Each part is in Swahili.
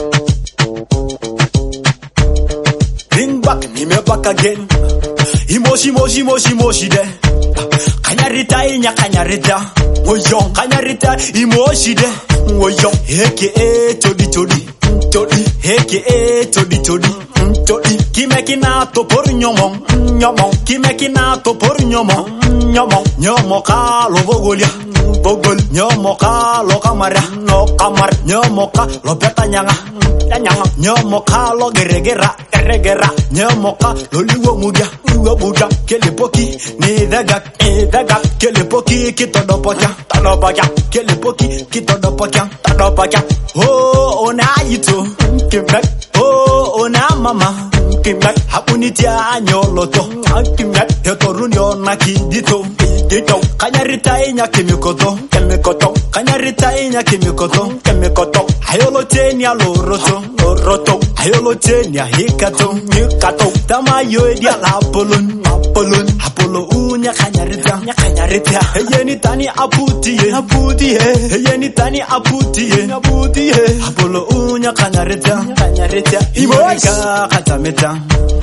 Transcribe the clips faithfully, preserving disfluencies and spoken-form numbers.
Bring back, me back again. Emoshi, moshi, moshi, moshi de. Kanyarita inya kanyarita. Woyo, kanyarita emoshi de. Woyo, aka todi todi. Todi, aka todi todi. Todi, kimekina to por nyomo. Nyomo, kimekina to por nyomo. Nyomo, nyomo ka lo bogolia. Bogol, nyomo ka lo kamara. No kamar, nyomo ka lo beta nyanga. Nyanga, nyomo ka lo geregera. Geregera, nyomo ka lo liwo mudia. Liwo mudia, kele poki. Ni daga, ni daga. Kele poki, kito do pokia. Tado pokia, kele poki, kito do pokia. Tado pokia. Oh, ona yito. Kimbek, oh, ona mama. Kimbek, hapunitia nyoloto. Kimbek, hetorunyo na kidito. Kidito, kanyarita inya kimikoto. Kimikoto, kanyarita inya kimikoto. Kimikoto, hayolo tenya loroto. Loroto, hayolo tenya hikato. Hikato, tamayo edia la apolon. Apolon, apolo unya kanyarita. Kanyarita, heyeni tani aputiye. Aputiye, heyeni tani aputiye. Aputiye, apolo unya kanyarita. Kanyarita, iyorika katamita.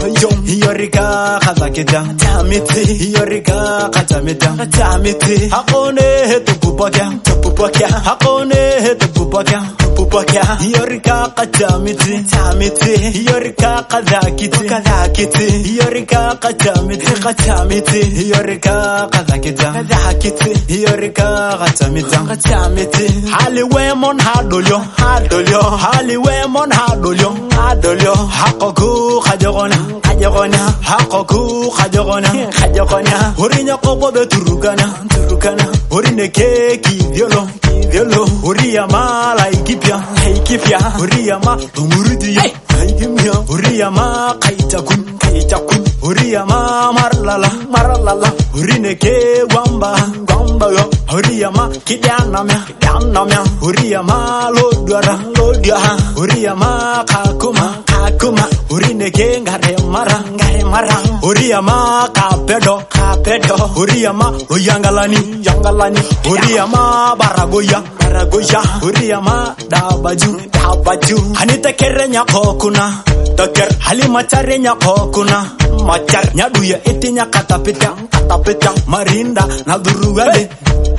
Iyorika katakita. Tamiti, iyorika katamita. Tamiti, hakone hetu pupakia. Pupakia, hakone hetu pupakia. Pupakia, iyorika katamiti. Tamiti, iyorika katakiti. Katakiti, iyorika katamiti. Katamiti, iyorika katakita. Katakiti, iyorika katamita. Katamiti, haliwemon hadolyo. Hadolyo, haliwemon hadolyo. Hadolyo, hakoku khajogona. Khajogona, hakoku khajogona. Khajogona, urinya kobo be turukana. Turukana, urine keki violo. Violo, uriya mala ikipya. Ikipya, uriya ma tumurudiya. Ikimya, uriya ma kaitakun. Kaitakun, uriya ma marlala. Marlala, urine ke wamba. Wamba yo, uriya ma kidana mya. Kidana mya, uriya ma lodwara. Lodwara, uriya ma kakuma. Kakuma, urine ke ngare mara. Ngare mara, uriya ma kapedo. Kapedo, uriya ma uyangalani. Yangalani, uriya ma baragoya. Baragoya, uriya ma dabaju. Dabaju, hanita kerenya kokuna. Taker, halima charenya kokuna. Machar, nyaduya itinya katapita. Katapita, marinda, na duruwele.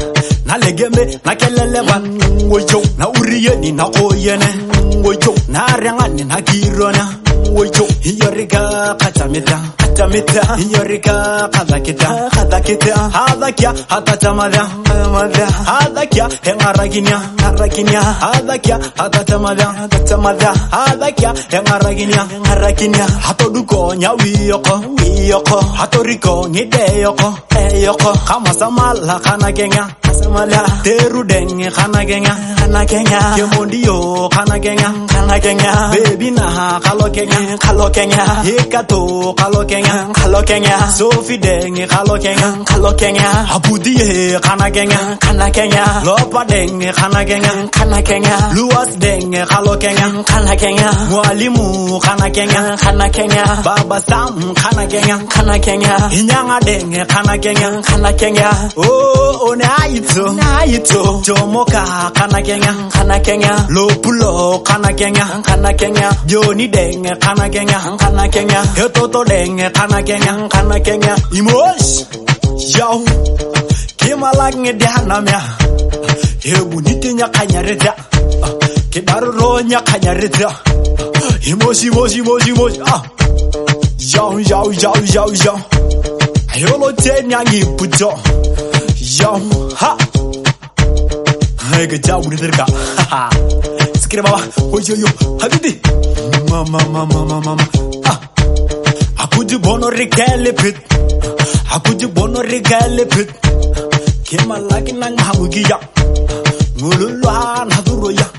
Na legeme, na kelele wan. Woyo, na uriye ni na koyene. Woyo, na rangani na kirona. Woyo, iyorika katamita. Katamita, iyorika katakita. Katakita, hadakia, hatatamada. Hatamada, hadakia, hengaraginia. Haraginia, hadakia, hatatamada. Hatatamada, hadakia, hengaraginia. Haraginia, hatoduko nyawiyoko. Wiyoko, hatoriko ngideyoko. Eyoko, kama samala kana genya. Samala, teru denge kana genya. Kana genya, kemondiyo kana genya. Kana genya, baby na kalo genya. Kalo genya, hikato kalo genya. Kalo genya, sofi denge kalo genya. Kalo genya, abudiye kana genya. Kana genya, lopa denge kana genya. Kana genya, luas denge kalo genya. Kana genya, mwalimu kana genya. Kana genya, baba sam kana genya. Kana genya, inyanga denge kana genya. Kana genya, oh onaito. Naito, jomoka kana genya. Kana genya, lopulo kana genya. Kana genya, joni denge kana genya. Kana genya, hetoto denge kana genya. Kana genya, imosh yo kima lagne dana mya hebu nitinya kanyareta kidaru nya kanyareta imoshi moshi moshi moshi ah yo yo yo yo yo ayolo tenya ngiputo yo ha hege jawu dirka ha skira baba oyo yo habibi mama mama mama ah akuji bono regale pit akuji bono regale pit kema lagi nang hamugiya ngululwa na duroya